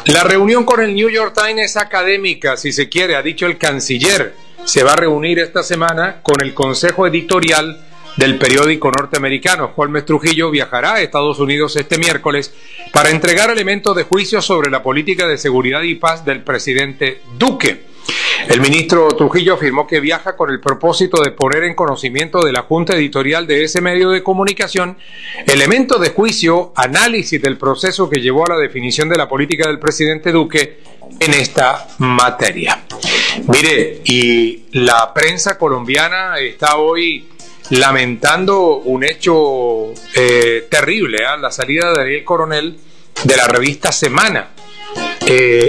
La reunión con el New York Times es académica, si se quiere, ha dicho el canciller. Se va a reunir esta semana con el consejo editorial del periódico norteamericano. Holmes Trujillo viajará a Estados Unidos este miércoles para entregar elementos de juicio sobre la política de seguridad y paz del presidente Duque. El ministro Trujillo afirmó que viaja con el propósito de poner en conocimiento de la junta editorial de ese medio de comunicación elementos de juicio, análisis del proceso que llevó a la definición de la política del presidente Duque en esta materia. Mire, y la prensa colombiana está hoy lamentando un hecho terrible, la salida de Ariel Coronel de la revista Semana.